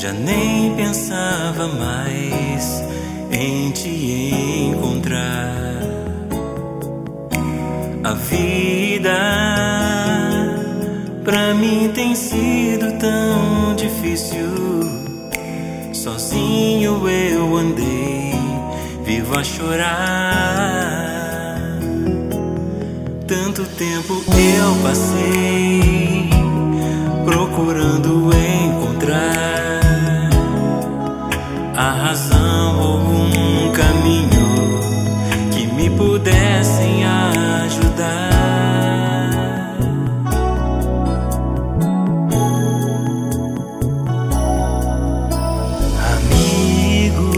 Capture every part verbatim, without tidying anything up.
já nem pensava mais em te encontrar. A vida pra mim tem sido tão difícil. Sozinho eu andei, vivo a chorar. Tanto tempo eu passei procurando encontrar a razão ou um caminho que me pudessem ajudar. Amigo,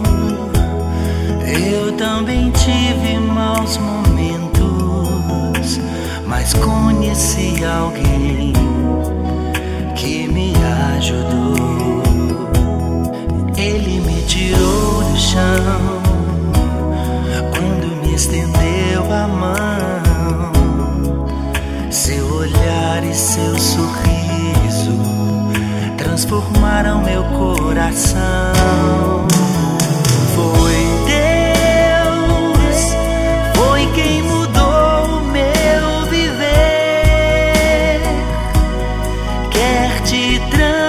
eu também tive maus momentos, mas conheci alguém que me ajudou. Ele me tirou do chão quando me estendeu a mão. Seu olhar e seu sorriso transformaram meu coração. Foi Deus, foi quem mudou o meu viver. Quer te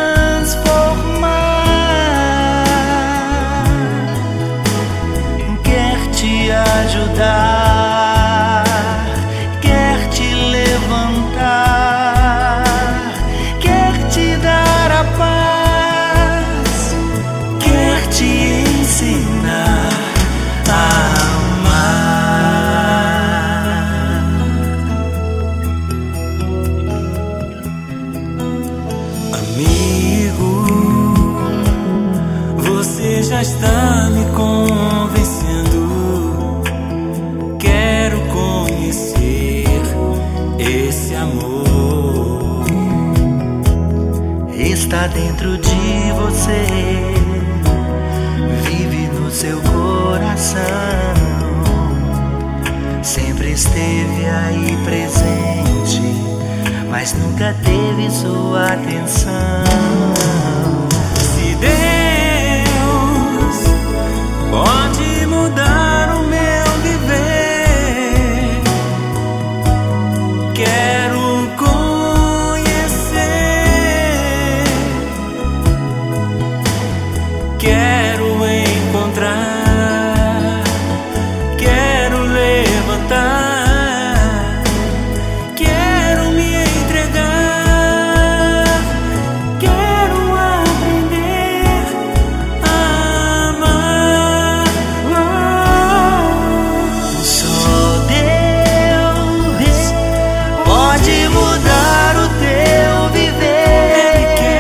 transformar, quer te ajudar, quer te levantar, quer te dar a paz, quer te ensinar a amar. Amigo, você já está me convencendo. Quero conhecer esse amor. Está dentro de você, vive no seu coração. Sempre esteve aí presente, mas nunca teve sua atenção. Se Deus pode mudar o meu viver, quero conhecer, quero encontrar, quero levantar, quero me entregar, quero aprender a amar. Só Deus pode mudar o teu viver.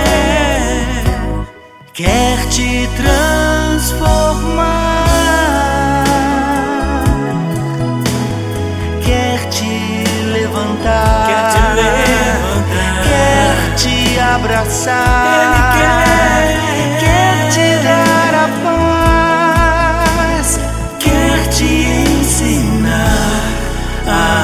Quer te transformar, quer te levantar, Quer te levantar, quer te abraçar, Ele quer, quer te dar a paz, quer te ensinar a